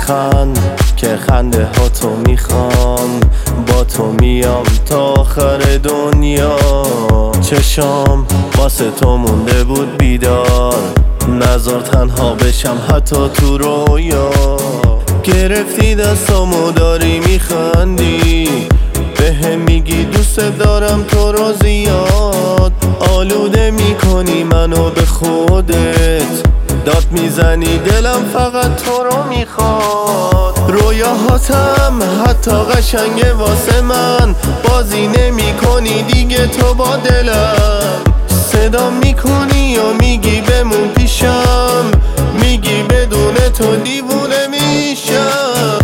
میخند که خنده ها تو میخوان. با تو میام تا آخر دنیا. چشام واسه تو مونده بود بیدار، نذار تنها بشم حتی تو رویا. گرفتی دستامو داری میخندی، بهم میگی دوست دارم تو رو زیاد. آلوده میکنی منو به خودت، داد میزنی دلم فقط تو رو میخواد. رویاهاتم حتی قشنگه واسه من، بازی نمی کنی دیگه تو با دلم. صدا میکنی و میگی بمون پیشم، میگی بدون تو دیوونه میشم.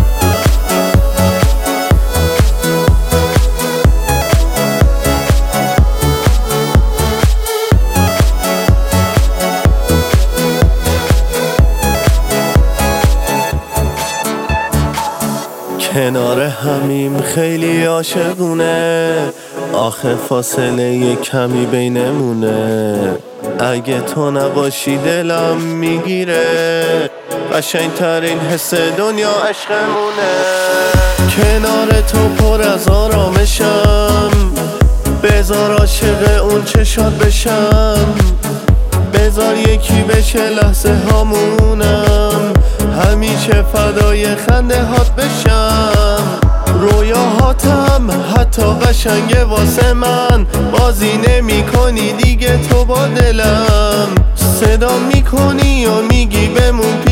کنار همیم خیلی عاشقونه، آخه فاصله یه کمی بینمونه. اگه تو نباشی دلم میگیره، قشنگترین حس دنیا عشقمونه. کنار تو پر از آرامشم، بذار عاشق اون چشات بشم. بذار یکی بشه لحظه هامونم، همیشه فدای خنده هات بشم. رویاهاتم حتی قشنگه واسه من، بازی نمی کنی دیگه تو با دلم. صدا میکنی و میگی بمون